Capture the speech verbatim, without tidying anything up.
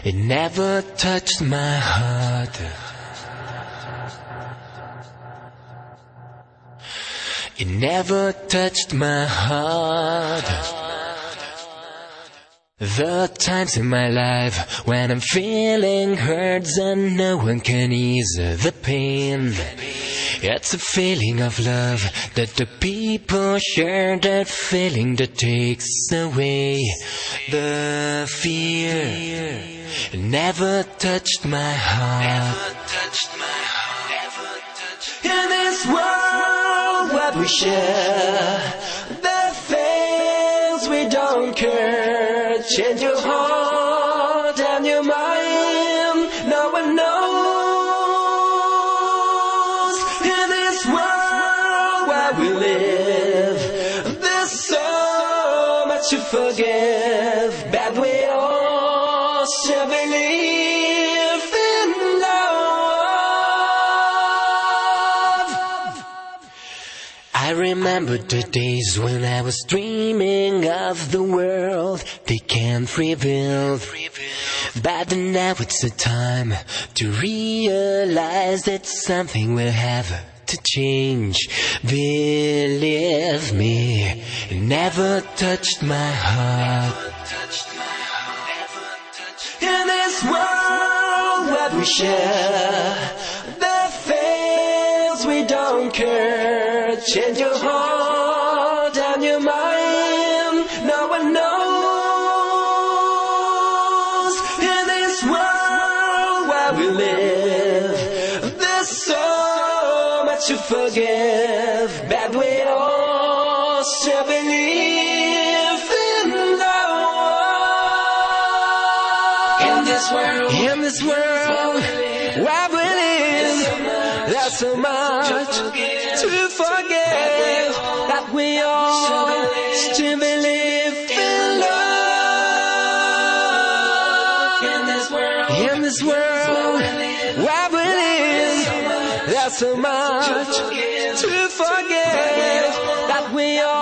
It never touched my heart. It never touched my heart. The times in my life when I'm feeling hurt and no one can ease the pain. It's a feeling of love that the people share, that feeling that takes away the fear. It never touched my heart. In this world what we share, the things we don't care, change your heart and your mind, no one knows. In this world where we live, there's so much to forgive, but we all still believe in love. I remember the days when I was dreaming of the world they can't rebuild. But now it's the time to realize that something will have to change. Believe me, it never touched my heart. In this world what we share, the things we don't care, change your heart and your mind, no one knows. In this world where we live, there's so much to forgive, but we all still believe in love. In this world, in this world where we live, there's so much to forgive, that we all still believe in love. In this world, in this world where we live, there's so much to forgive, that we all